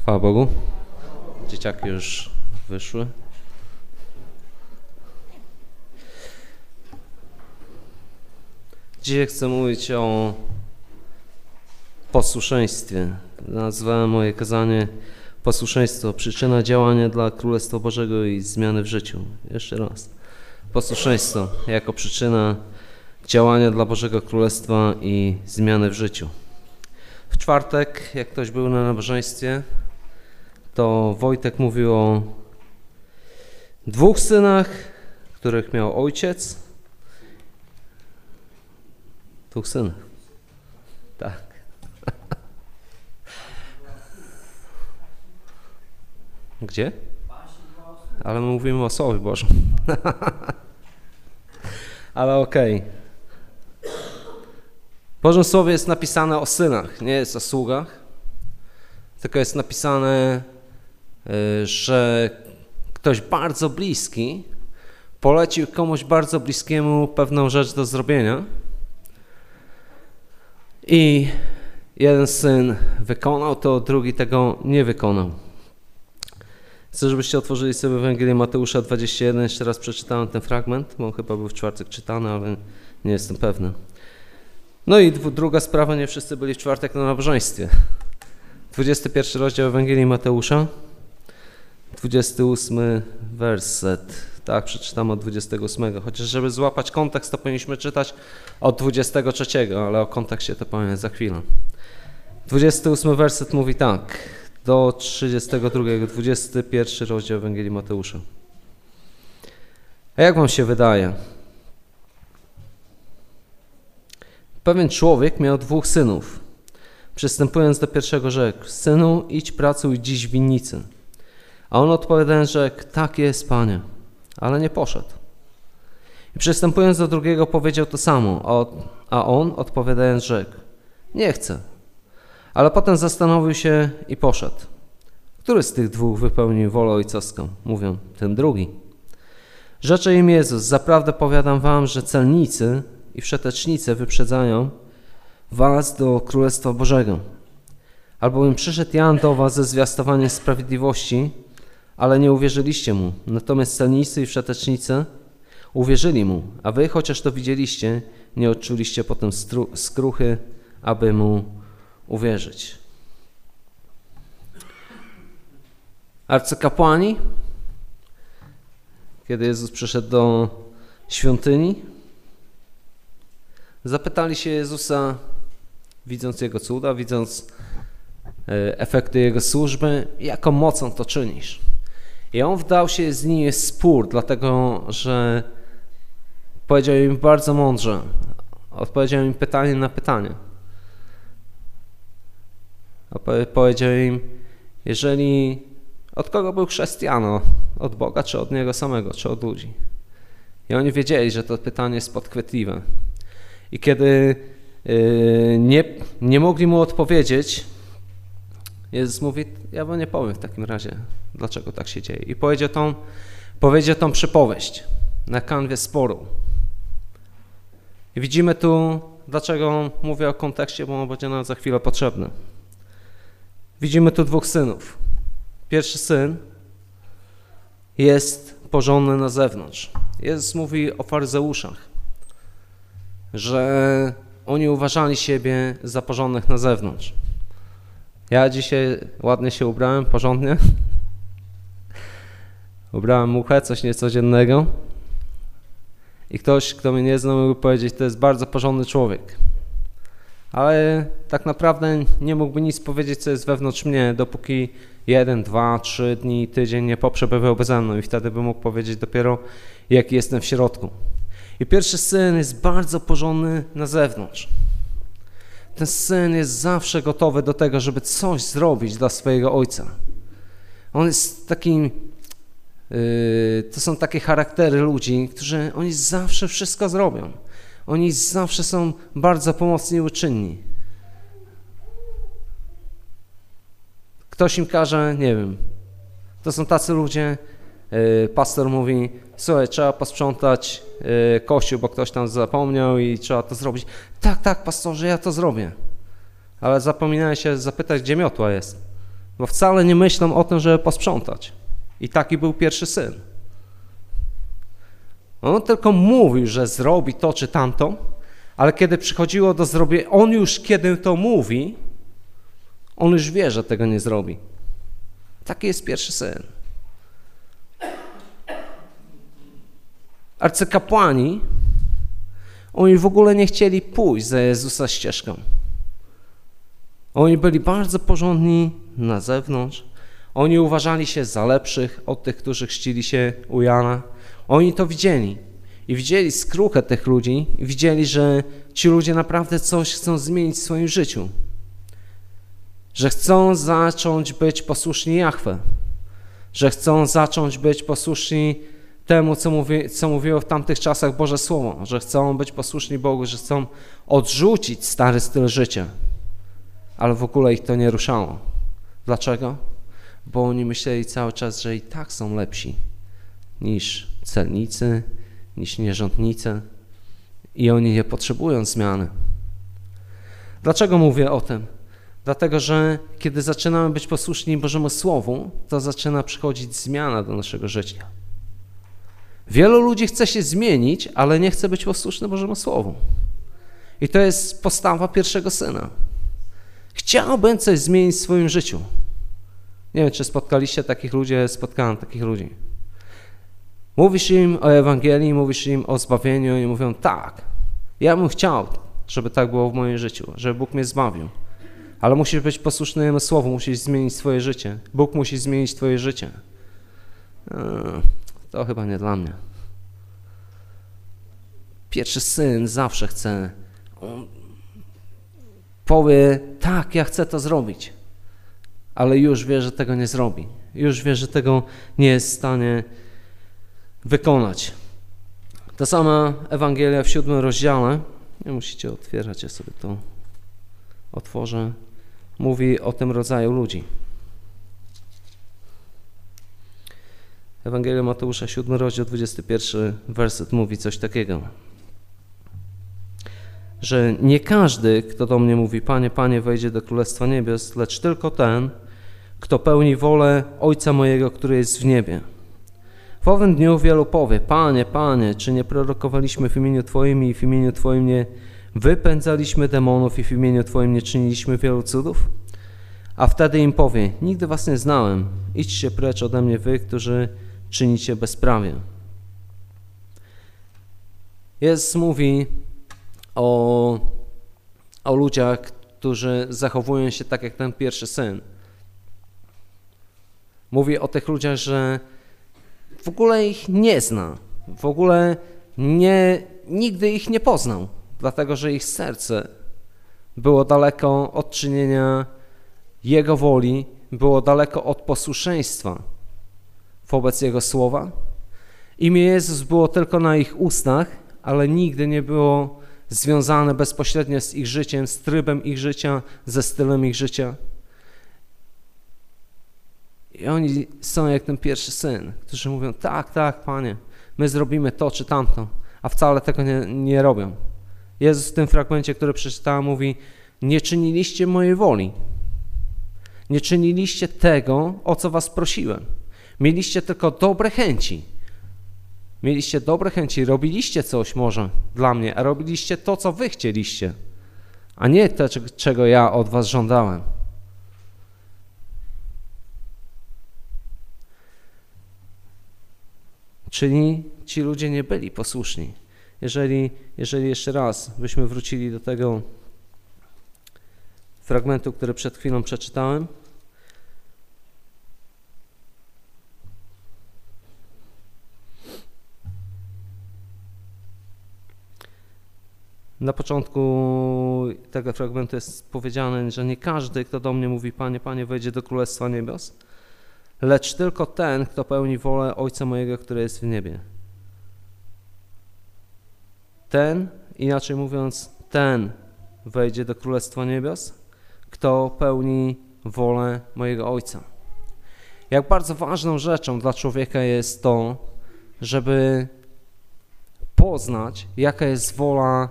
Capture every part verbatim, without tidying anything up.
Chwała Bogu. Dzieciaki już wyszły. Dzisiaj chcę mówić o posłuszeństwie. Nazwałem moje kazanie posłuszeństwo, przyczyna działania dla Królestwa Bożego i zmiany w życiu. Jeszcze raz. Posłuszeństwo jako przyczyna działania dla Bożego Królestwa i zmiany w życiu. W czwartek, jak ktoś był na nabożeństwie, to Wojtek mówił o dwóch synach, których miał ojciec. Dwóch synów. Tak. Gdzie? Ale my mówimy o Słowie Bożym. Ale okej. Okay. W Bożym Słowie jest napisane o synach, nie jest o sługach. Tylko jest napisane, że ktoś bardzo bliski polecił komuś bardzo bliskiemu pewną rzecz do zrobienia i jeden syn wykonał to, drugi tego nie wykonał. Chcę, żebyście otworzyli sobie Ewangelię Mateusza dwadzieścia jeden. Jeszcze raz przeczytałem ten fragment, bo on chyba był w czwartek czytany, ale nie jestem pewny. No i druga sprawa, nie wszyscy byli w czwartek na nabożeństwie. dwudziesty pierwszy rozdział Ewangelii Mateusza, dwudziesty ósmy werset. Tak, przeczytam od dwudziestego ósmego. Chociaż żeby złapać kontekst, to powinniśmy czytać od dwudziestego trzeciego, ale o kontekście to powiem za chwilę. dwudziesty ósmy werset mówi tak, do trzydziestego drugiego, dwudziesty pierwszy rozdział Ewangelii Mateusza. A jak wam się wydaje? Pewien człowiek miał dwóch synów. Przystępując do pierwszego rzekł: synu, idź pracuj dziś w winnicy. A on odpowiadając rzekł: tak jest, panie, ale nie poszedł. I przystępując do drugiego powiedział to samo, a on odpowiadając rzekł: nie chcę. Ale potem zastanowił się i poszedł. Który z tych dwóch wypełnił wolę ojcowską? Mówią: ten drugi. Rzecze im Jezus: zaprawdę powiadam wam, że celnicy i wszetecznice wyprzedzają was do Królestwa Bożego. Albowiem przyszedł Jan do was ze zwiastowaniem sprawiedliwości, ale nie uwierzyliście mu. Natomiast celnicy i wszetecznice uwierzyli mu, a wy, chociaż to widzieliście, nie odczuliście potem stru- skruchy, aby mu uwierzyć. Arcykapłani, kiedy Jezus przyszedł do świątyni, zapytali się Jezusa, widząc Jego cuda, widząc efekty Jego służby, jaką mocą to czynisz. I On wdał się z nimi w spór, dlatego że powiedział im bardzo mądrze, odpowiedział im pytanie na pytanie. Powiedział im, jeżeli od kogo był chrześcijanin, od Boga, czy od Niego samego, czy od ludzi. I oni wiedzieli, że to pytanie jest podchwytliwe. I kiedy yy, nie, nie mogli mu odpowiedzieć, Jezus mówi: ja wam nie powiem w takim razie, dlaczego tak się dzieje. I powiedział tą, powiedział tą przypowieść na kanwie sporu. I widzimy tu, dlaczego mówię o kontekście, bo on będzie nam za chwilę potrzebny. Widzimy tu dwóch synów. Pierwszy syn jest porządny na zewnątrz. Jezus mówi o faryzeuszach, że oni uważali siebie za porządnych na zewnątrz. Ja dzisiaj ładnie się ubrałem, porządnie. Ubrałem muchę, coś niecodziennego. I ktoś, kto mnie nie zna, mógłby powiedzieć: to jest bardzo porządny człowiek. Ale tak naprawdę nie mógłby nic powiedzieć, co jest wewnątrz mnie, dopóki jeden, dwa, trzy dni, tydzień nie poprzebywałby ze mną i wtedy by mógł powiedzieć dopiero, jaki jestem w środku. I pierwszy syn jest bardzo porządny na zewnątrz. Ten syn jest zawsze gotowy do tego, żeby coś zrobić dla swojego ojca. On jest takim, yy, to są takie charaktery ludzi, którzy oni zawsze wszystko zrobią. Oni zawsze są bardzo pomocni i uczynni. Ktoś im każe, nie wiem, to są tacy ludzie, yy, pastor mówi: słuchaj, trzeba posprzątać yy, kościół, bo ktoś tam zapomniał i trzeba to zrobić. Tak, tak, pastorze, ja to zrobię. Ale zapominałem się zapytać, gdzie miotła jest. bo wcale nie myślą o tym, żeby posprzątać. I taki był pierwszy syn. On tylko mówił, że zrobi to czy tamto, ale kiedy przychodziło do zrobienia, on już kiedy to mówi, on już wie, że tego nie zrobi. Taki jest pierwszy syn. Arcykapłani, oni w ogóle nie chcieli pójść za Jezusa ścieżką. Oni byli bardzo porządni na zewnątrz. Oni uważali się za lepszych od tych, którzy chrzcili się u Jana. Oni to widzieli. I widzieli skruchę tych ludzi. I widzieli, że ci ludzie naprawdę coś chcą zmienić w swoim życiu. Że chcą zacząć być posłuszni Jahwe. Że chcą zacząć być posłuszni temu, co, mówi, co mówiło w tamtych czasach Boże Słowo. Że chcą być posłuszni Bogu, że chcą odrzucić stary styl życia. Ale w ogóle ich to nie ruszało. Dlaczego? Bo oni myśleli cały czas, że i tak są lepsi niż celnicy, niż nierządnicy i oni nie potrzebują zmiany. Dlaczego mówię o tym? Dlatego, że kiedy zaczynamy być posłuszni Bożemu Słowu, to zaczyna przychodzić zmiana do naszego życia. Wielu ludzi chce się zmienić, ale nie chce być posłuszny Bożemu Słowu. I to jest postawa pierwszego syna. Chciałbym coś zmienić w swoim życiu. Nie wiem, czy spotkaliście takich ludzi, spotkałem takich ludzi. Mówisz im o Ewangelii, mówisz im o zbawieniu i mówią, tak, ja bym chciał, żeby tak było w moim życiu, żeby Bóg mnie zbawił. Ale musisz być posłuszny Jemu Słowu, musisz zmienić swoje życie. Bóg musi zmienić twoje życie. To chyba nie dla mnie. Pierwszy syn zawsze chce, on powie, tak, ja chcę to zrobić, ale już wie, że tego nie zrobi. Już wie, że tego nie jest w stanie wykonać. Ta sama Ewangelia w siódmym rozdziale, nie musicie otwierać, ja sobie to otworzę, mówi o tym rodzaju ludzi. Ewangelia Mateusza, siódmy rozdział, dwudziesty pierwszy werset mówi coś takiego, że nie każdy, kto do mnie mówi, Panie, Panie, wejdzie do Królestwa Niebios, lecz tylko ten, kto pełni wolę Ojca mojego, który jest w niebie. W owym dniu wielu powie, Panie, Panie, czy nie prorokowaliśmy w imieniu Twoim i w imieniu Twoim nie wypędzaliśmy demonów i w imieniu Twoim nie czyniliśmy wielu cudów? A wtedy im powie, nigdy was nie znałem, idźcie precz ode mnie wy, którzy czynicie bezprawie. Jezus mówi o, o ludziach, którzy zachowują się tak jak ten pierwszy syn. Mówi o tych ludziach, że w ogóle ich nie zna, w ogóle nie, nigdy ich nie poznał, dlatego że ich serce było daleko od czynienia Jego woli, było daleko od posłuszeństwa wobec Jego słowa. Imię Jezus było tylko na ich ustach, ale nigdy nie było związane bezpośrednio z ich życiem, z trybem ich życia, ze stylem ich życia. I oni są jak ten pierwszy syn, którzy mówią, tak, tak, Panie, my zrobimy to czy tamto, a wcale tego nie, nie robią. Jezus w tym fragmencie, który przeczytałem, mówi, nie czyniliście mojej woli. Nie czyniliście tego, o co was prosiłem. Mieliście tylko dobre chęci. Mieliście dobre chęci, robiliście coś może dla mnie, a robiliście to, co wy chcieliście, a nie to, czego ja od was żądałem. Czyli ci ludzie nie byli posłuszni. Jeżeli, jeżeli jeszcze raz byśmy wrócili do tego fragmentu, który przed chwilą przeczytałem, na początku tego fragmentu jest powiedziane, że nie każdy, kto do mnie mówi, Panie, Panie, wejdzie do Królestwa Niebios, lecz tylko ten, kto pełni wolę Ojca mojego, który jest w niebie. Ten, inaczej mówiąc, ten wejdzie do Królestwa Niebios, kto pełni wolę mojego Ojca. Jak bardzo ważną rzeczą dla człowieka jest to, żeby poznać, jaka jest wola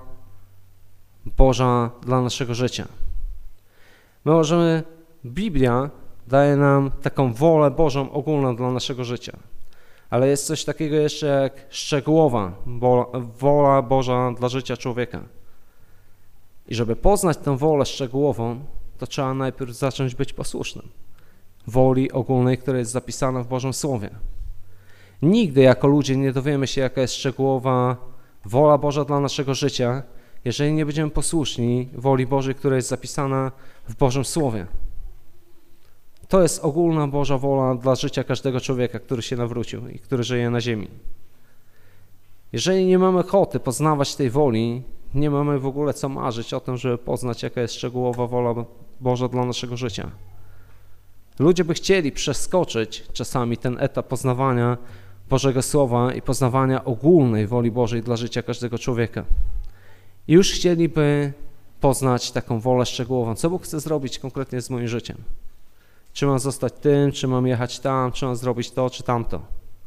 Boża dla naszego życia. My możemy, Biblia daje nam taką wolę Bożą ogólną dla naszego życia. Ale jest coś takiego jeszcze jak szczegółowa wola Boża dla życia człowieka. I żeby poznać tę wolę szczegółową, to trzeba najpierw zacząć być posłusznym woli ogólnej, która jest zapisana w Bożym Słowie. Nigdy jako ludzie nie dowiemy się, jaka jest szczegółowa wola Boża dla naszego życia, jeżeli nie będziemy posłuszni woli Bożej, która jest zapisana w Bożym Słowie. To jest ogólna Boża wola dla życia każdego człowieka, który się nawrócił i który żyje na ziemi. Jeżeli nie mamy ochoty poznawać tej woli, nie mamy w ogóle co marzyć o tym, żeby poznać, jaka jest szczegółowa wola Boża dla naszego życia. Ludzie by chcieli przeskoczyć czasami ten etap poznawania Bożego Słowa i poznawania ogólnej woli Bożej dla życia każdego człowieka. I już chcieliby poznać taką wolę szczegółową. Co Bóg chce zrobić konkretnie z moim życiem? Czy mam zostać tym, czy mam jechać tam, czy mam zrobić to, czy tamto.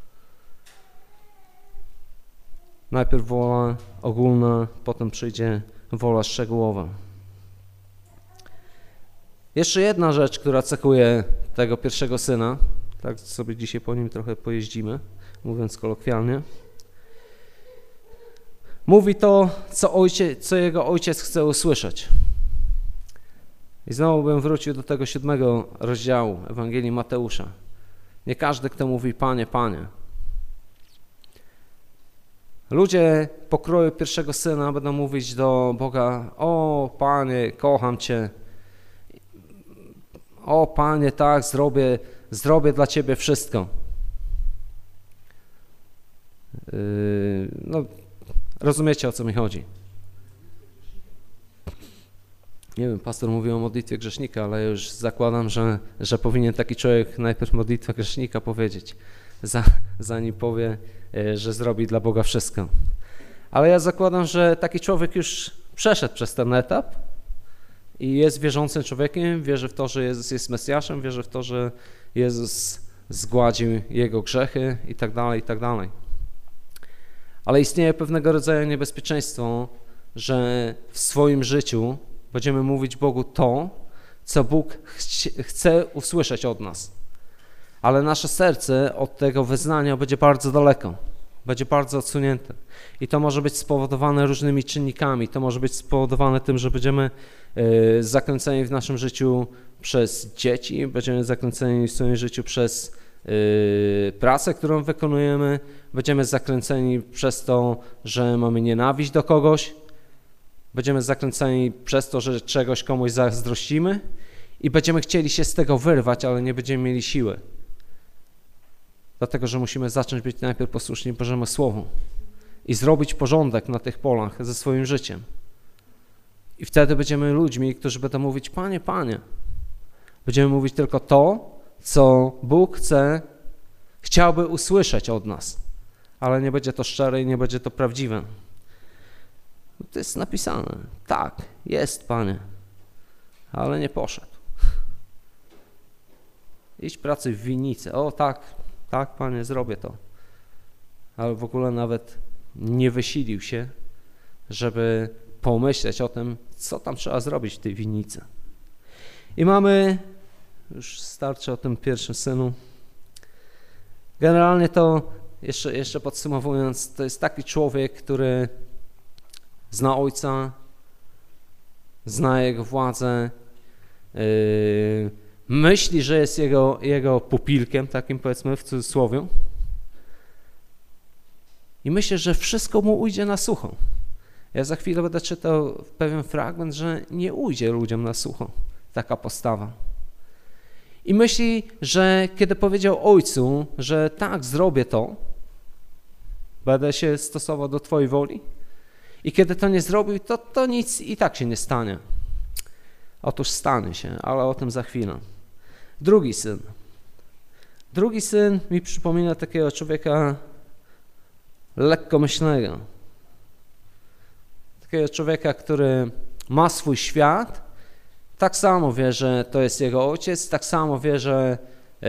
Najpierw wola ogólna, potem przyjdzie wola szczegółowa. Jeszcze jedna rzecz, która cechuje tego pierwszego syna, tak sobie dzisiaj po nim trochę pojeździmy, mówiąc kolokwialnie. Mówi to, co, ojciec, co jego ojciec chce usłyszeć. I znowu bym wrócił do tego siódmego rozdziału Ewangelii Mateusza. Nie każdy, kto mówi Panie, Panie. Ludzie pokroju pierwszego syna będą mówić do Boga: o Panie, kocham Cię. O Panie, tak, zrobię, zrobię dla Ciebie wszystko. Yy, no, rozumiecie, o co mi chodzi. Nie wiem, pastor mówił o modlitwie grzesznika, ale już zakładam, że, że powinien taki człowiek najpierw modlitwę grzesznika powiedzieć, za, zanim powie, że zrobi dla Boga wszystko. Ale ja zakładam, że taki człowiek już przeszedł przez ten etap i jest wierzącym człowiekiem, wierzy w to, że Jezus jest Mesjaszem, wierzy w to, że Jezus zgładził jego grzechy i tak dalej, i tak dalej. Ale istnieje pewnego rodzaju niebezpieczeństwo, że w swoim życiu będziemy mówić Bogu to, co Bóg chci- chce usłyszeć od nas. Ale nasze serce od tego wyznania będzie bardzo daleko, będzie bardzo odsunięte. I to może być spowodowane różnymi czynnikami. To może być spowodowane tym, że będziemy y, zakręceni w naszym życiu przez dzieci, będziemy zakręceni w swoim życiu przez y, pracę, którą wykonujemy, będziemy zakręceni przez to, że mamy nienawiść do kogoś, będziemy zakręceni przez to, że czegoś komuś zazdrościmy i będziemy chcieli się z tego wyrwać, ale nie będziemy mieli siły. Dlatego, że musimy zacząć być najpierw posłuszni Bożemu Słowu i zrobić porządek na tych polach ze swoim życiem. I wtedy będziemy ludźmi, którzy będą mówić: Panie, Panie. Będziemy mówić tylko to, co Bóg chce, chciałby usłyszeć od nas, ale nie będzie to szczere i nie będzie to prawdziwe. To jest napisane. Tak, jest, Panie, ale nie poszedł. Idź pracy w winnicy. O tak, tak, Panie, zrobię to. Ale w ogóle nawet nie wysilił się, żeby pomyśleć o tym, co tam trzeba zrobić w tej winnicy. I mamy, już starczy o tym pierwszym synu. Generalnie to, jeszcze, jeszcze podsumowując, to jest taki człowiek, który zna Ojca, zna Jego władzę, yy, myśli, że jest Jego, jego pupilkiem, takim powiedzmy w cudzysłowie, i myślę, że wszystko mu ujdzie na sucho. Ja za chwilę będę czytał pewien fragment, że nie ujdzie ludziom na sucho taka postawa. I myśli, że kiedy powiedział Ojcu, że tak, zrobię to, będę się stosował do Twojej woli, i kiedy to nie zrobił, to, to nic i tak się nie stanie. Otóż stanie się, ale o tym za chwilę. Drugi syn. Drugi syn mi przypomina takiego człowieka lekkomyślnego. Takiego człowieka, który ma swój świat, tak samo wie, że to jest jego ojciec, tak samo wie, że, yy,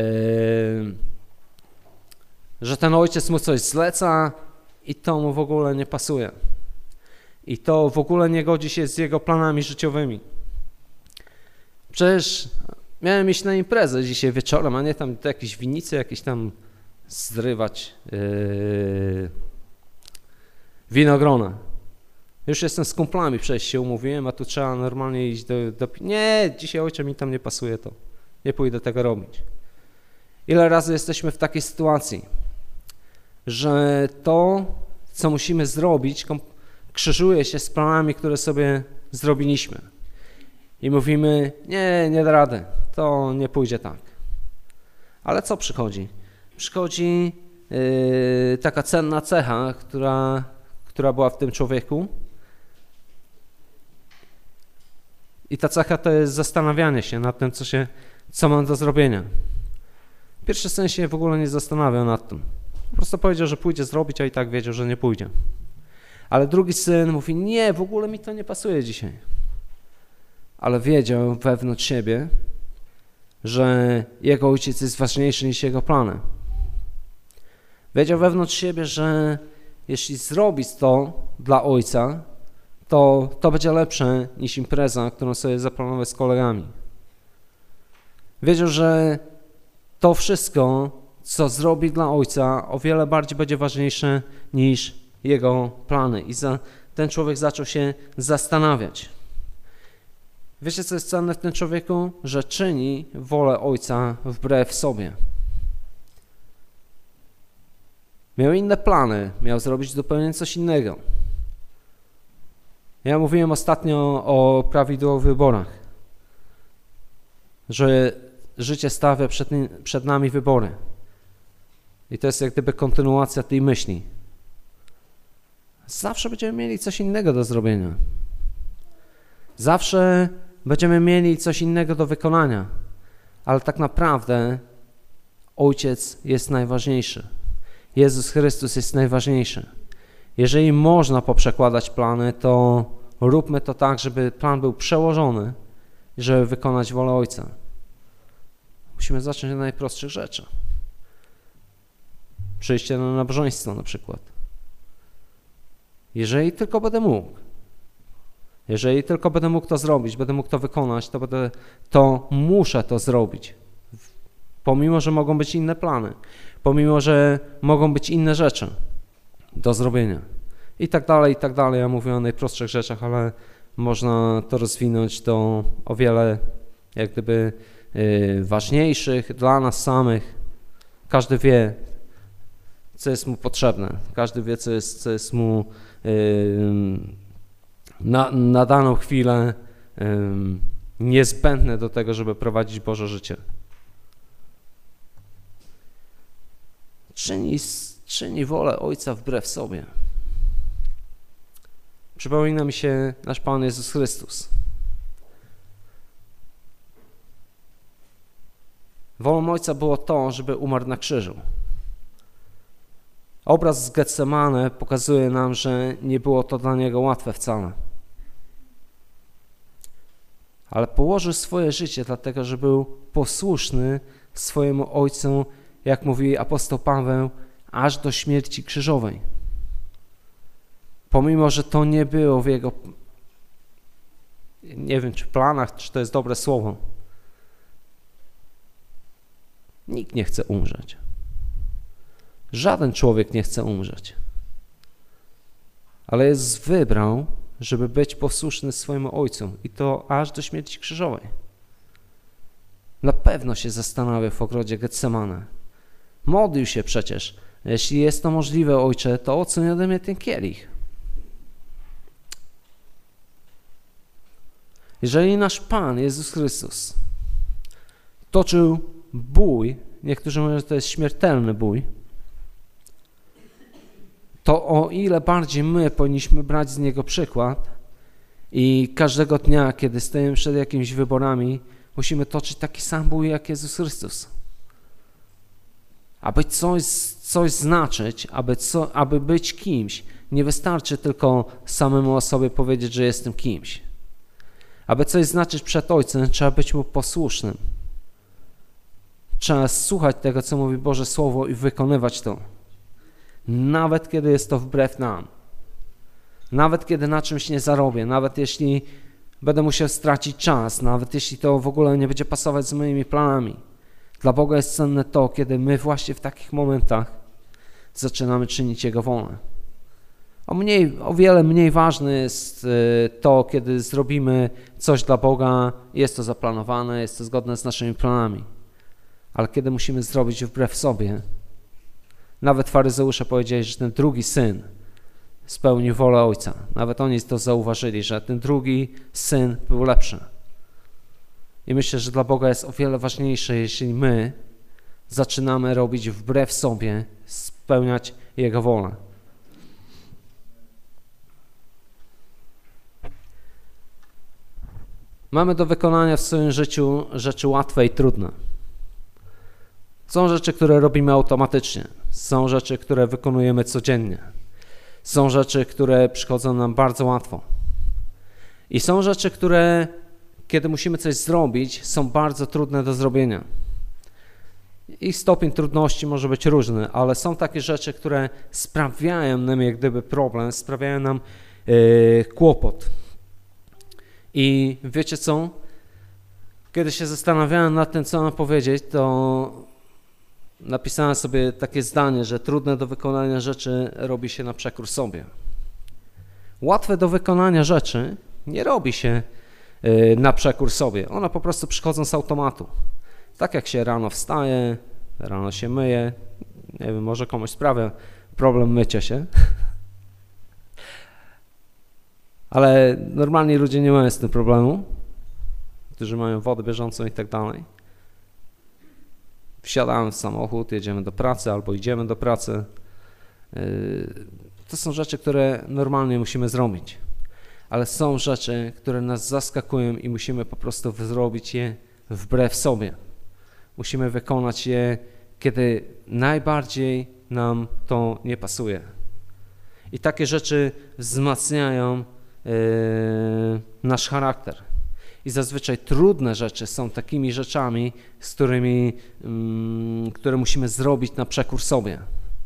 że ten ojciec mu coś zleca i to mu w ogóle nie pasuje. I to w ogóle nie godzi się z jego planami życiowymi. Przecież miałem iść na imprezę dzisiaj wieczorem, a nie tam do jakiejś winnicy, jakieś tam zrywać yy, winogrona. Już jestem z kumplami, przecież się umówiłem, a tu trzeba normalnie iść do, do... Nie, dzisiaj ojcze mi tam nie pasuje to. Nie pójdę tego robić. Ile razy jesteśmy w takiej sytuacji, że to, co musimy zrobić, krzyżuje się z planami, które sobie zrobiliśmy. I mówimy, nie, nie da rady, to nie pójdzie tak. Ale co przychodzi? Przychodzi yy, taka cenna cecha, która, która była w tym człowieku. I ta cecha to jest zastanawianie się nad tym, co, się, co mam do zrobienia. Pierwszy syn się w ogóle nie zastanawiał nad tym. Po prostu powiedział, że pójdzie zrobić, a i tak wiedział, że nie pójdzie. Ale drugi syn mówi, nie, w ogóle mi to nie pasuje dzisiaj. Ale wiedział wewnątrz siebie, że jego ojciec jest ważniejszy niż jego plany. Wiedział wewnątrz siebie, że jeśli zrobić to dla ojca, to to będzie lepsze niż impreza, którą sobie zaplanował z kolegami. Wiedział, że to wszystko, co zrobi dla ojca, o wiele bardziej będzie ważniejsze niż jego plany. I za, ten człowiek zaczął się zastanawiać. Wiecie, co jest cenne w tym człowieku? Że czyni wolę ojca wbrew sobie. Miał inne plany, miał zrobić zupełnie coś innego. Ja mówiłem ostatnio o prawidłowych wyborach, że życie stawia przed, przed nami wybory. I to jest jak gdyby kontynuacja tej myśli. Zawsze będziemy mieli coś innego do zrobienia. Zawsze będziemy mieli coś innego do wykonania. Ale tak naprawdę Ojciec jest najważniejszy. Jezus Chrystus jest najważniejszy. Jeżeli można poprzekładać plany, to róbmy to tak, żeby plan był przełożony, żeby wykonać wolę Ojca. Musimy zacząć od najprostszych rzeczy. Przyjście na nabożeństwo na przykład. Jeżeli tylko będę mógł, jeżeli tylko będę mógł to zrobić, będę mógł to wykonać, to, będę, to muszę to zrobić. Pomimo, że mogą być inne plany, pomimo, że mogą być inne rzeczy do zrobienia. I tak dalej, i tak dalej. Ja mówię o najprostszych rzeczach, ale można to rozwinąć do o wiele jak gdyby yy, ważniejszych dla nas samych. Każdy wie, co jest mu potrzebne. Każdy wie, co jest, co jest mu yy, na, na daną chwilę yy, niezbędne do tego, żeby prowadzić Boże życie. Czyni, czyni wolę Ojca wbrew sobie. Przypomina mi się nasz Pan Jezus Chrystus. Wolą Ojca było to, żeby umarł na krzyżu. Obraz z Getsemane pokazuje nam, że nie było to dla Niego łatwe wcale. Ale położył swoje życie dlatego, że był posłuszny swojemu Ojcu, jak mówi apostoł Paweł, aż do śmierci krzyżowej. Pomimo, że to nie było w jego, nie wiem, czy planach, czy to jest dobre słowo. Nikt nie chce umrzeć. Żaden człowiek nie chce umrzeć. Ale Jezus wybrał, żeby być posłuszny swojemu Ojcu i to aż do śmierci krzyżowej. Na pewno się zastanawiał w ogrodzie Getsemane. Modlił się przecież. Jeśli jest to możliwe, Ojcze, to odsuń ode mnie ten kielich. Jeżeli nasz Pan Jezus Chrystus toczył bój, niektórzy mówią, że to jest śmiertelny bój, to o ile bardziej my powinniśmy brać z Niego przykład i każdego dnia, kiedy stajemy przed jakimiś wyborami, musimy toczyć taki sam bój jak Jezus Chrystus. Aby coś, coś znaczyć, aby, co, aby być kimś, nie wystarczy tylko samemu o sobie powiedzieć, że jestem kimś. Aby coś znaczyć przed Ojcem, trzeba być Mu posłusznym. Trzeba słuchać tego, co mówi Boże Słowo i wykonywać to. Nawet kiedy jest to wbrew nam. Nawet kiedy na czymś nie zarobię. Nawet jeśli Będę musiał stracić czas, nawet jeśli to w ogóle nie będzie pasować z moimi planami. Dla Boga jest cenne to, kiedy my właśnie w takich momentach zaczynamy czynić Jego wolę. O, mniej, o wiele mniej ważne jest to, kiedy zrobimy coś dla Boga, jest to zaplanowane, jest to zgodne z naszymi planami. Ale kiedy musimy zrobić wbrew sobie, nawet faryzeusze powiedzieli, że ten drugi syn spełnił wolę ojca. Nawet oni to zauważyli, że ten drugi syn był lepszy. I myślę, że dla Boga jest o wiele ważniejsze, jeśli my zaczynamy robić wbrew sobie, spełniać Jego wolę. Mamy do wykonania w swoim życiu rzeczy łatwe i trudne. Są rzeczy, które robimy automatycznie. Są rzeczy, które wykonujemy codziennie. Są rzeczy, które przychodzą nam bardzo łatwo. I są rzeczy, które, kiedy musimy coś zrobić, są bardzo trudne do zrobienia. Ich stopień trudności może być różny, ale są takie rzeczy, które sprawiają nam jak gdyby problem, sprawiają nam yy, kłopot. I wiecie co? Kiedy się zastanawiałem nad tym, co mam powiedzieć, to napisałem sobie takie zdanie, że trudne do wykonania rzeczy robi się na przekór sobie. Łatwe do wykonania rzeczy nie robi się na przekór sobie. One po prostu przychodzą z automatu. Tak jak się rano wstaje, rano się myje, nie wiem, może komuś sprawia problem mycia się. Ale normalni ludzie nie mają z tym problemu, którzy mają wodę bieżącą i tak dalej. Wsiadamy w samochód, jedziemy do pracy albo idziemy do pracy. To są rzeczy, które normalnie musimy zrobić. Ale są rzeczy, które nas zaskakują i musimy po prostu zrobić je wbrew sobie. Musimy wykonać je, kiedy najbardziej nam to nie pasuje. I takie rzeczy wzmacniają yy, nasz charakter. I zazwyczaj trudne rzeczy są takimi rzeczami, z którymi, yy, które musimy zrobić na przekór sobie.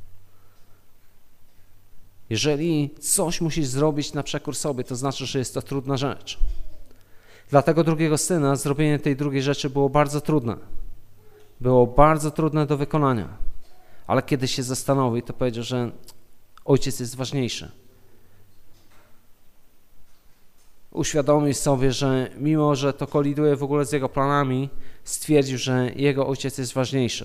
Jeżeli coś musisz zrobić na przekór sobie, to znaczy, że jest to trudna rzecz. Dla tego drugiego syna zrobienie tej drugiej rzeczy było bardzo trudne. Było bardzo trudne do wykonania. Ale kiedy się zastanowił, to powiedział, że ojciec jest ważniejszy. Uświadomił sobie, że mimo, że to koliduje w ogóle z jego planami, stwierdził, że jego ojciec jest ważniejszy.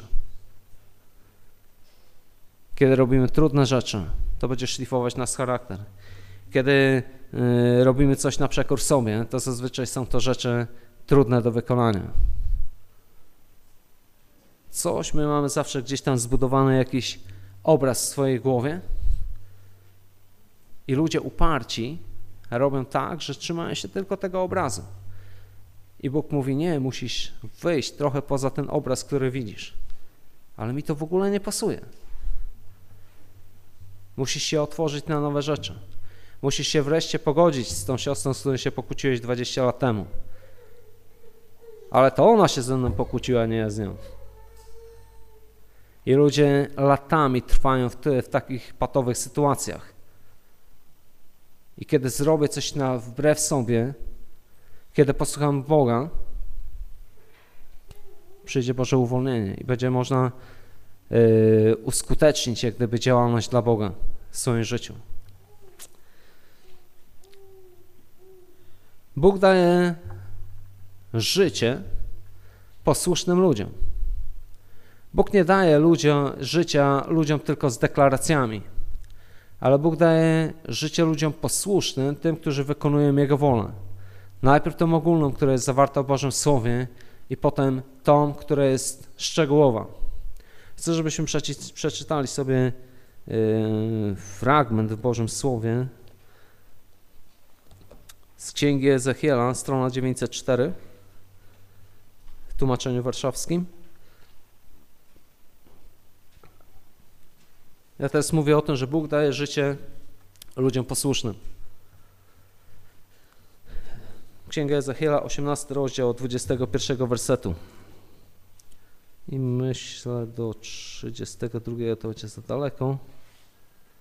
Kiedy robimy trudne rzeczy, to będzie szlifować nasz charakter. Kiedy y, robimy coś na przekór sobie, to zazwyczaj są to rzeczy trudne do wykonania. Coś my mamy zawsze gdzieś tam zbudowany jakiś obraz w swojej głowie i ludzie uparci robią tak, że trzymają się tylko tego obrazu. I Bóg mówi, nie, musisz wyjść trochę poza ten obraz, który widzisz. Ale mi to w ogóle nie pasuje. Musisz się otworzyć na nowe rzeczy. Musisz się wreszcie pogodzić z tą siostrą, z którą się pokłóciłeś dwadzieścia lat temu. Ale to ona się ze mną pokłóciła, a nie ja z nią. I ludzie latami trwają w, ty, w takich patowych sytuacjach. I kiedy zrobię coś na wbrew sobie, kiedy posłucham Boga, przyjdzie Boże uwolnienie i będzie można yy, uskutecznić jak gdyby działalność dla Boga w swoim życiu. Bóg daje życie posłusznym ludziom. Bóg nie daje ludziom, życia ludziom tylko z deklaracjami, ale Bóg daje życie ludziom posłusznym, tym, którzy wykonują Jego wolę. Najpierw tą ogólną, która jest zawarta w Bożym Słowie i potem tą, która jest szczegółowa. Chcę, żebyśmy przeczytali sobie yy, fragment w Bożym Słowie z Księgi Ezechiela, strona dziewięćset cztery w tłumaczeniu warszawskim. Ja teraz mówię o tym, że Bóg daje życie ludziom posłusznym. Księga Ezechiela, osiemnasty rozdział, od dwudziestego pierwszego wersetu. I myślę do trzydziestego drugiego to będzie za daleko.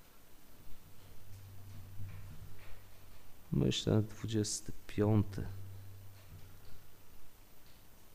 Myślę dwudziesty piąty.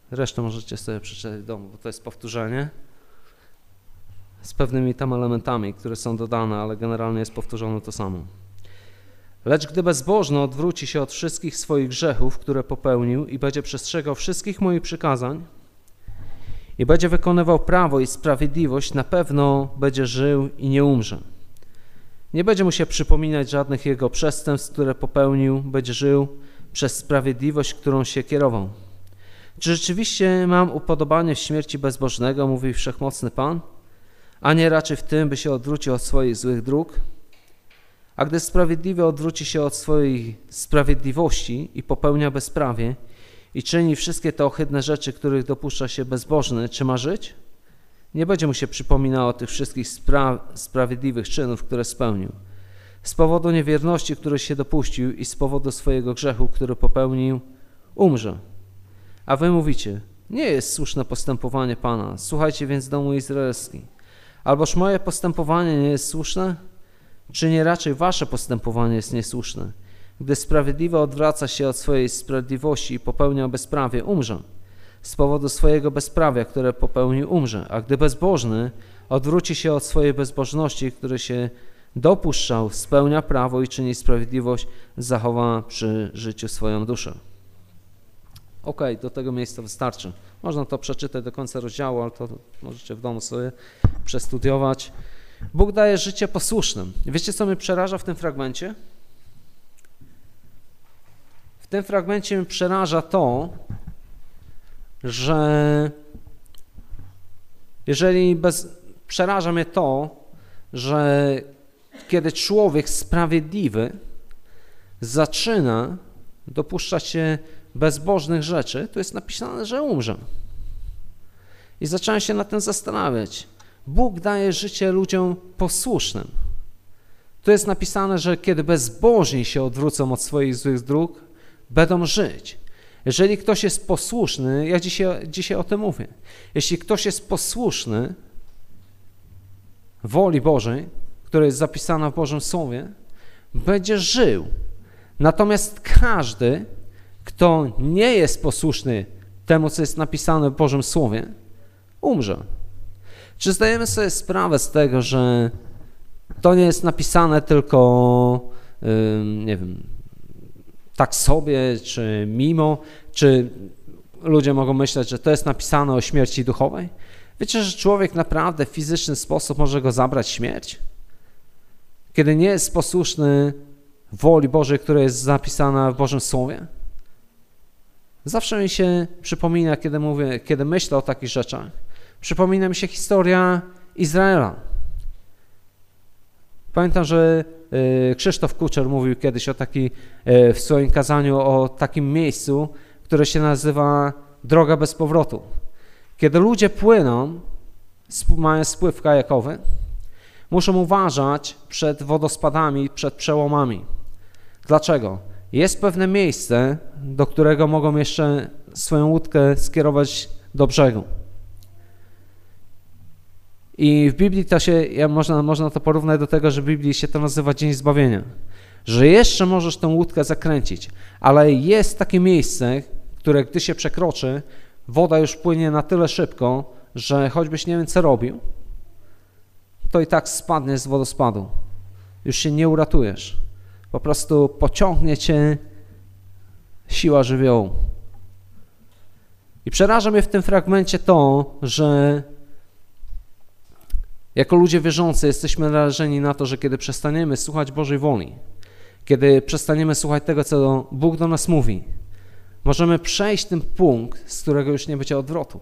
Resztę możecie sobie przeczytać w domu, bo to jest powtórzenie z pewnymi tam elementami, które są dodane, ale generalnie jest powtórzone to samo. Lecz gdy bezbożny odwróci się od wszystkich swoich grzechów, które popełnił i będzie przestrzegał wszystkich moich przykazań i będzie wykonywał prawo i sprawiedliwość, na pewno będzie żył i nie umrze. Nie będzie mu się przypominać żadnych jego przestępstw, które popełnił, będzie żył przez sprawiedliwość, którą się kierował. Czy rzeczywiście mam upodobanie w śmierci bezbożnego, mówi Wszechmocny Pan, a nie raczej w tym, by się odwrócił od swoich złych dróg? A gdy sprawiedliwy odwróci się od swojej sprawiedliwości i popełnia bezprawie i czyni wszystkie te ohydne rzeczy, których dopuszcza się bezbożny, czy ma żyć? Nie będzie mu się przypominało tych wszystkich spra- sprawiedliwych czynów, które spełnił. Z powodu niewierności, której się dopuścił i z powodu swojego grzechu, który popełnił, umrze. A wy mówicie, nie jest słuszne postępowanie Pana, słuchajcie więc domu izraelski. Alboż moje postępowanie nie jest słuszne? Czy nie raczej wasze postępowanie jest niesłuszne? Gdy sprawiedliwy odwraca się od swojej sprawiedliwości i popełnia bezprawie, umrze. Z powodu swojego bezprawia, które popełnił, umrze. A gdy bezbożny odwróci się od swojej bezbożności, które się dopuszczał, spełnia prawo i czyni sprawiedliwość, zachowa przy życiu swoją duszę. Ok, do tego miejsca wystarczy. Można to przeczytać do końca rozdziału, ale to możecie w domu sobie przestudiować. Bóg daje życie posłusznym. Wiecie, co mnie przeraża w tym fragmencie? W tym fragmencie mnie przeraża to, że jeżeli bez, przeraża mnie to, że kiedy człowiek sprawiedliwy zaczyna dopuszczać się bezbożnych rzeczy, to jest napisane, że umrze. I zacząłem się nad tym zastanawiać. Bóg daje życie ludziom posłusznym. Tu jest napisane, że kiedy bezbożni się odwrócą od swoich złych dróg, będą żyć. Jeżeli ktoś jest posłuszny, ja dzisiaj, dzisiaj o tym mówię, jeśli ktoś jest posłuszny woli Bożej, która jest zapisana w Bożym Słowie, będzie żył. Natomiast każdy, kto nie jest posłuszny temu, co jest napisane w Bożym Słowie, umrze. Czy zdajemy sobie sprawę z tego, że to nie jest napisane tylko, nie wiem, tak sobie, czy mimo, czy ludzie mogą myśleć, że to jest napisane o śmierci duchowej? Wiecie, że człowiek naprawdę w fizyczny sposób może go zabrać śmierć? Kiedy nie jest posłuszny woli Bożej, która jest zapisana w Bożym Słowie? Zawsze mi się przypomina, kiedy mówię, kiedy myślę o takich rzeczach, przypomina mi się historia Izraela. Pamiętam, że Krzysztof Kuczer mówił kiedyś o taki, w swoim kazaniu o takim miejscu, które się nazywa Droga bez powrotu. Kiedy ludzie płyną, mają spływ kajakowy, muszą uważać przed wodospadami, przed przełomami. Dlaczego? Jest pewne miejsce, do którego mogą jeszcze swoją łódkę skierować do brzegu. I w Biblii to się, ja można, można to porównać do tego, że w Biblii się to nazywa Dzień Zbawienia. Że jeszcze możesz tę łódkę zakręcić, ale jest takie miejsce, które gdy się przekroczy, woda już płynie na tyle szybko, że choćbyś nie wiem co robił, to i tak spadniesz z wodospadu. Już się nie uratujesz. Po prostu pociągnie cię siła żywiołu. I przeraża mnie w tym fragmencie to, że jako ludzie wierzący jesteśmy narażeni na to, że kiedy przestaniemy słuchać Bożej woli, kiedy przestaniemy słuchać tego, co Bóg do nas mówi, możemy przejść ten punkt, z którego już nie będzie odwrotu.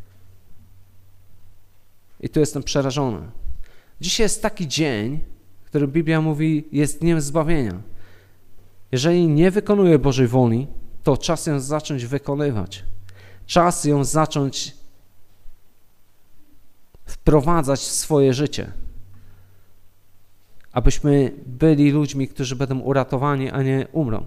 I tu jestem przerażony. Dzisiaj jest taki dzień, który Biblia mówi, jest dniem zbawienia. Jeżeli nie wykonuję Bożej woli, to czas ją zacząć wykonywać. Czas ją zacząć wprowadzać w swoje życie. Abyśmy byli ludźmi, którzy będą uratowani, a nie umrą.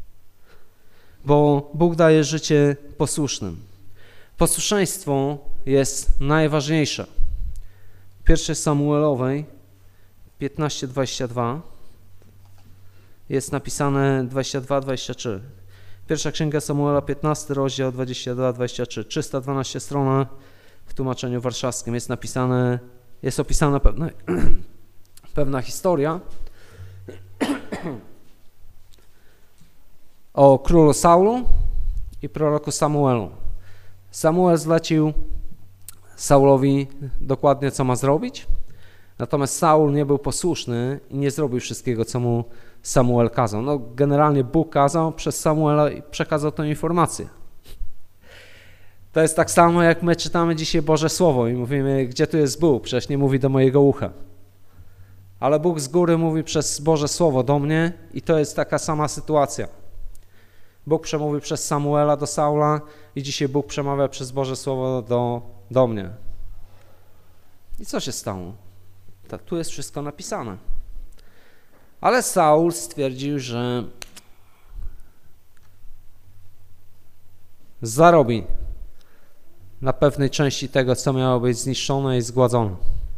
Bo Bóg daje życie posłusznym. Posłuszeństwo jest najważniejsze. W pierwszej Samuelowej piętnaście dwadzieścia dwa jest napisane dwadzieścia dwa dwadzieścia trzy. Pierwsza księga Samuela, piętnasty rozdział, dwadzieścia dwa dwadzieścia trzy, trzysta dwanaście strona w tłumaczeniu warszawskim jest napisane, jest opisana pewna, pewna historia o królu Saulu i proroku Samuelu. Samuel zlecił Saulowi dokładnie, co ma zrobić, natomiast Saul nie był posłuszny i nie zrobił wszystkiego, co mu Samuel kazał. No, generalnie Bóg kazał przez Samuela i przekazał tę informację. To jest tak samo, jak my czytamy dzisiaj Boże Słowo i mówimy, gdzie tu jest Bóg? Przecież nie mówi do mojego ucha. Ale Bóg z góry mówi przez Boże Słowo do mnie i to jest taka sama sytuacja. Bóg przemówi przez Samuela do Saula i dzisiaj Bóg przemawia przez Boże Słowo do, do mnie. I co się stało? Tak, tu jest wszystko napisane. Ale Saul stwierdził, że zarobi na pewnej części tego, co miało być zniszczone i zgładzone.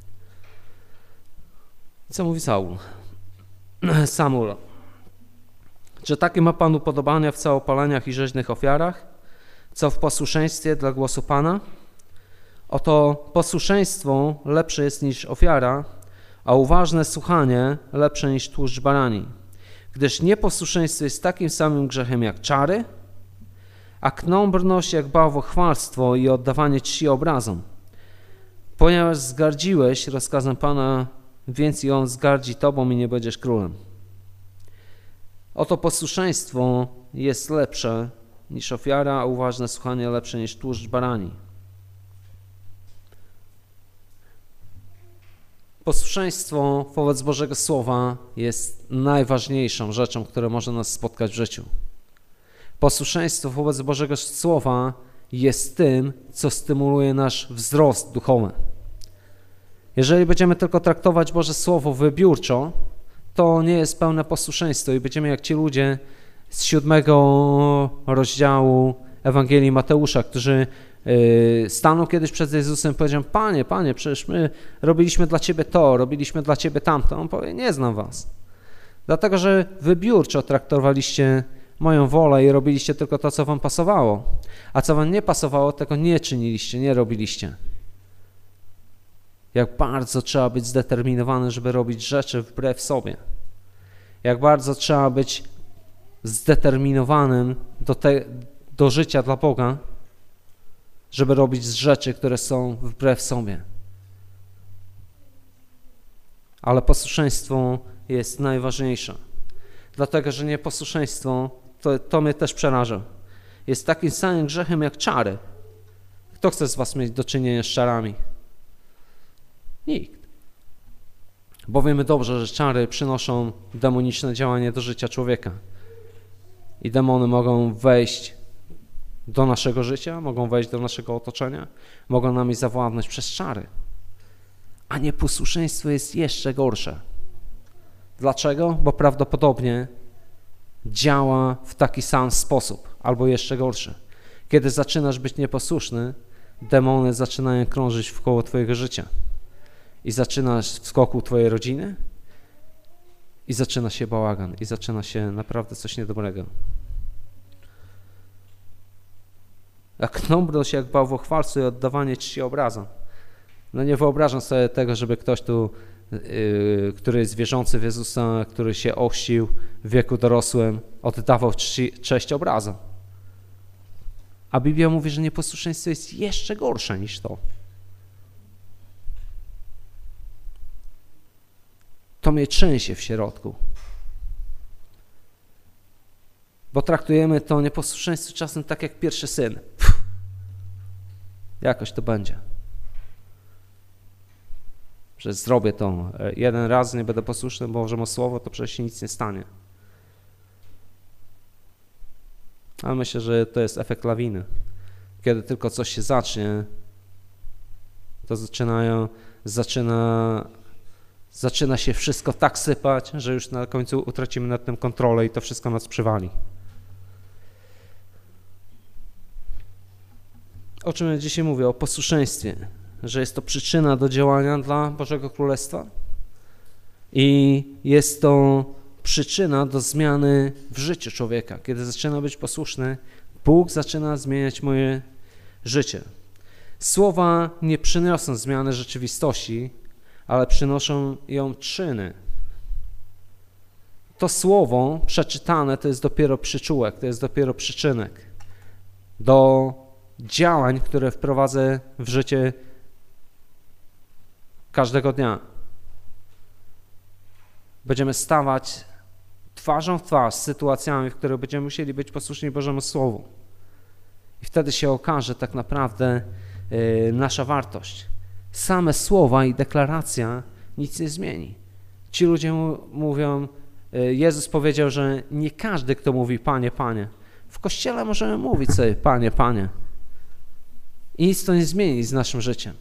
Co mówi Saul? Samuel. Czy takie ma Pan upodobania w całopaleniach i rzeźnych ofiarach, co w posłuszeństwie dla głosu Pana? Oto posłuszeństwo lepsze jest niż ofiara, a uważne słuchanie lepsze niż tłuszcz barani. Gdyż nieposłuszeństwo jest takim samym grzechem jak czary, a knąbrność jak bałwochwalstwo i oddawanie czci obrazom. Ponieważ zgardziłeś rozkazem Pana, więc i On zgardzi Tobą i nie będziesz królem. Oto posłuszeństwo jest lepsze niż ofiara, a uważne słuchanie lepsze niż tłuszcz barani. Posłuszeństwo wobec Bożego Słowa jest najważniejszą rzeczą, która może nas spotkać w życiu. Posłuszeństwo wobec Bożego Słowa jest tym, co stymuluje nasz wzrost duchowy. Jeżeli będziemy tylko traktować Boże Słowo wybiórczo, to nie jest pełne posłuszeństwo i będziemy jak ci ludzie z siódmego rozdziału Ewangelii Mateusza, którzy stanął kiedyś przed Jezusem i powiedział: Panie, Panie, przecież my robiliśmy dla Ciebie to, robiliśmy dla Ciebie tamto. On powie: nie znam was. Dlatego, że wybiórczo traktowaliście moją wolę i robiliście tylko to, co wam pasowało. A co wam nie pasowało, tego nie czyniliście, nie robiliście. Jak bardzo trzeba być zdeterminowany, żeby robić rzeczy wbrew sobie. Jak bardzo trzeba być zdeterminowanym do, te, do życia dla Boga, żeby robić rzeczy, które są wbrew sobie. Ale posłuszeństwo jest najważniejsze. Dlatego, że nieposłuszeństwo, to, to mnie też przeraża, jest takim samym grzechem jak czary. Kto chce z was mieć do czynienia z czarami? Nikt. Bo wiemy dobrze, że czary przynoszą demoniczne działanie do życia człowieka. I demony mogą wejść do naszego życia, mogą wejść do naszego otoczenia, mogą nami zawładnąć przez czary. A nieposłuszeństwo jest jeszcze gorsze. Dlaczego? Bo prawdopodobnie działa w taki sam sposób, albo jeszcze gorszy. Kiedy zaczynasz być nieposłuszny, demony zaczynają krążyć wkoło twojego życia. I zaczynasz wokół twojej rodziny i zaczyna się bałagan, i zaczyna się naprawdę coś niedobrego. Jak knąbrność, jak bałwochwalstwo i oddawanie czci obrazom. No nie wyobrażam sobie tego, żeby ktoś tu, yy, który jest wierzący w Jezusa, który się ochrzcił w wieku dorosłym, oddawał czci, cześć obrazom. A Biblia mówi, że nieposłuszeństwo jest jeszcze gorsze niż to. To mnie trzęsie w środku. Bo traktujemy to nieposłuszeństwo czasem tak jak pierwszy syn. Pff, jakoś to będzie. Że zrobię to jeden raz, nie będę posłuszny Bożemu Słowu, to przecież się nic nie stanie. Ale myślę, że to jest efekt lawiny. Kiedy tylko coś się zacznie, to zaczynają, zaczyna, zaczyna się wszystko tak sypać, że już na końcu utracimy nad tym kontrolę i to wszystko nas przywali. O czym ja dzisiaj mówię? O posłuszeństwie, że jest to przyczyna do działania dla Bożego Królestwa i jest to przyczyna do zmiany w życiu człowieka. Kiedy zaczyna być posłuszny, Bóg zaczyna zmieniać moje życie. Słowa nie przyniosą zmiany rzeczywistości, ale przynoszą ją czyny. To słowo przeczytane to jest dopiero przyczółek, to jest dopiero przyczynek do działań, które wprowadzę w życie każdego dnia. Będziemy stawać twarzą w twarz z sytuacjami, w których będziemy musieli być posłuszni Bożemu Słowu. I wtedy się okaże tak naprawdę yy, nasza wartość. Same słowa i deklaracja nic nie zmieni. Ci ludzie mu, mówią, yy, Jezus powiedział, że nie każdy, kto mówi Panie, Panie. W Kościele możemy mówić sobie Panie, Panie. I nic to nie zmieni z naszym życiem.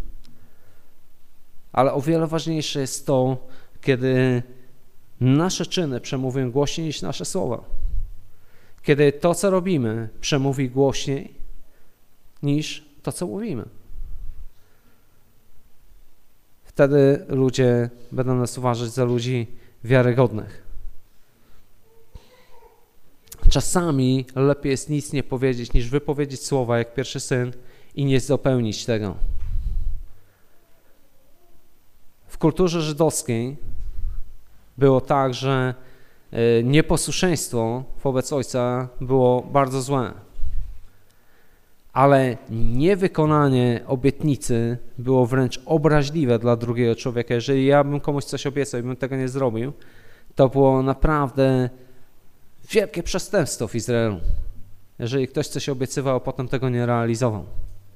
Ale o wiele ważniejsze jest to, kiedy nasze czyny przemówią głośniej niż nasze słowa. Kiedy to, co robimy, przemówi głośniej niż to, co mówimy. Wtedy ludzie będą nas uważać za ludzi wiarygodnych. Czasami lepiej jest nic nie powiedzieć, niż wypowiedzieć słowa jak pierwszy syn i nie dopełnić tego. W kulturze żydowskiej było tak, że nieposłuszeństwo wobec ojca było bardzo złe, ale niewykonanie obietnicy było wręcz obraźliwe dla drugiego człowieka. Jeżeli ja bym komuś coś obiecał i bym tego nie zrobił, to było naprawdę wielkie przestępstwo w Izraelu. Jeżeli ktoś coś obiecywał, a potem tego nie realizował.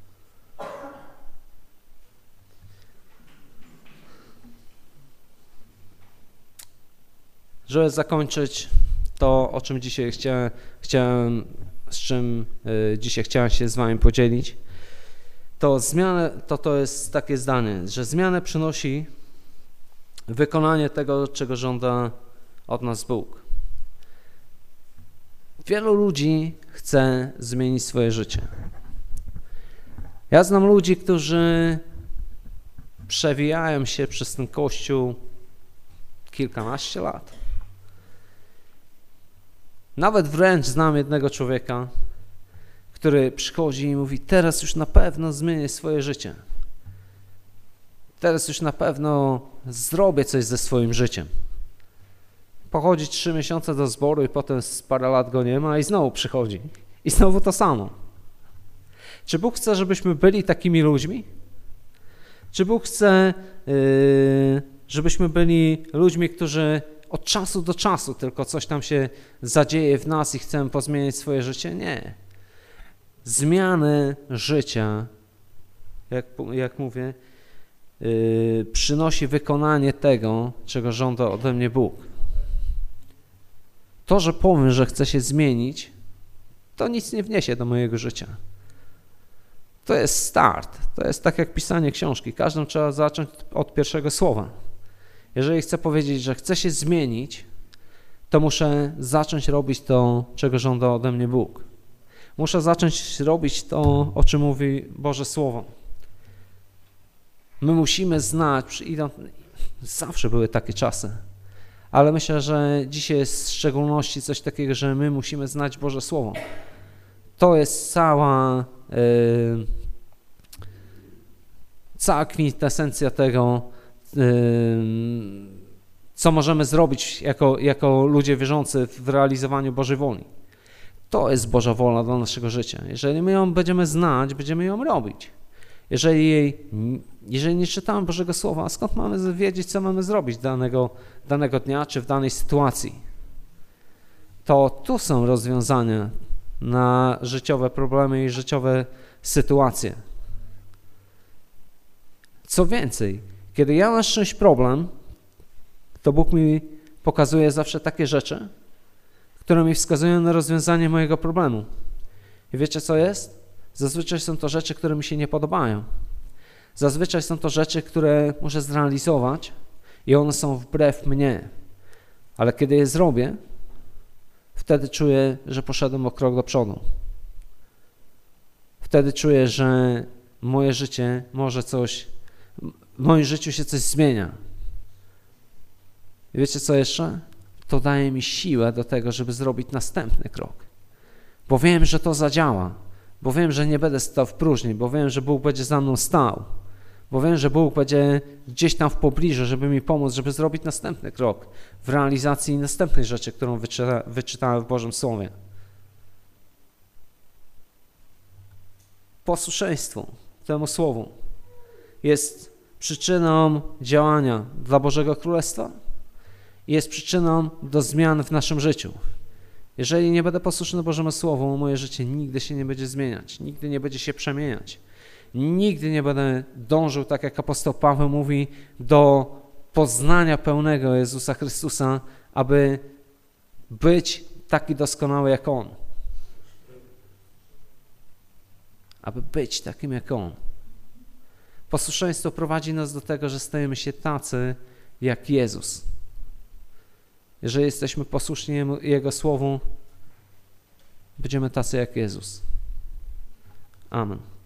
Żeby zakończyć to, o czym dzisiaj chciałem, chciałem z czym y, dzisiaj chciałem się z wami podzielić, to zmianę, to to jest takie zdanie, że zmianę przynosi wykonanie tego, czego żąda od nas Bóg. Wielu ludzi chce zmienić swoje życie. Ja znam ludzi, którzy przewijają się przez ten Kościół kilkanaście lat. Nawet wręcz znam jednego człowieka, który przychodzi i mówi, teraz już na pewno zmienię swoje życie. Teraz już na pewno zrobię coś ze swoim życiem. Pochodzi trzy miesiące do zboru i potem z parę lat go nie ma i znowu przychodzi. I znowu to samo. Czy Bóg chce, żebyśmy byli takimi ludźmi? Czy Bóg chce, yy, żebyśmy byli ludźmi, którzy od czasu do czasu tylko coś tam się zadzieje w nas i chcemy pozmieniać swoje życie? Nie. Zmiany życia, jak, jak mówię, yy, przynosi wykonanie tego, czego żąda ode mnie Bóg. To, że powiem, że chcę się zmienić, to nic nie wniesie do mojego życia. To jest start. To jest tak jak pisanie książki. Każdą trzeba zacząć od pierwszego słowa. Jeżeli chcę powiedzieć, że chcę się zmienić, to muszę zacząć robić to, czego żąda ode mnie Bóg. Muszę zacząć robić to, o czym mówi Boże Słowo. My musimy znać, zawsze były takie czasy, ale myślę, że dzisiaj jest w szczególności coś takiego, że my musimy znać Boże Słowo. To jest cała, yy, cała kwintesencja tego, co możemy zrobić jako, jako ludzie wierzący w realizowaniu Bożej woli. To jest Boża wola dla naszego życia. Jeżeli my ją będziemy znać, będziemy ją robić. Jeżeli, jej, jeżeli nie czytamy Bożego Słowa, skąd mamy wiedzieć, co mamy zrobić danego, danego dnia czy w danej sytuacji? To tu są rozwiązania na życiowe problemy i życiowe sytuacje. Co więcej, kiedy ja mam z czymś problem, to Bóg mi pokazuje zawsze takie rzeczy, które mi wskazują na rozwiązanie mojego problemu. I wiecie, co jest? Zazwyczaj są to rzeczy, które mi się nie podobają. Zazwyczaj są to rzeczy, które muszę zrealizować i one są wbrew mnie. Ale kiedy je zrobię, wtedy czuję, że poszedłem o krok do przodu. Wtedy czuję, że moje życie może coś, w moim życiu się coś zmienia. I wiecie co jeszcze? to daje mi siłę do tego, żeby zrobić następny krok. Bo wiem, że to zadziała. Bo wiem, że nie będę stał w próżni. Bo wiem, że Bóg będzie za mną stał. Bo wiem, że Bóg będzie gdzieś tam w pobliżu, żeby mi pomóc, żeby zrobić następny krok w realizacji następnej rzeczy, którą wyczyta, wyczytałem w Bożym Słowie. Posłuszeństwo temu Słowu jest przyczyną działania dla Bożego Królestwa i jest przyczyną do zmian w naszym życiu. Jeżeli nie będę posłuszny Bożemu Słowu, moje życie nigdy się nie będzie zmieniać, nigdy nie będzie się przemieniać. Nigdy nie będę dążył, tak jak apostoł Paweł mówi, do poznania pełnego Jezusa Chrystusa, aby być taki doskonały jak On. Aby być takim jak On. Posłuszeństwo prowadzi nas do tego, że stajemy się tacy jak Jezus. Jeżeli jesteśmy posłuszni Jego Słowu, będziemy tacy jak Jezus. Amen.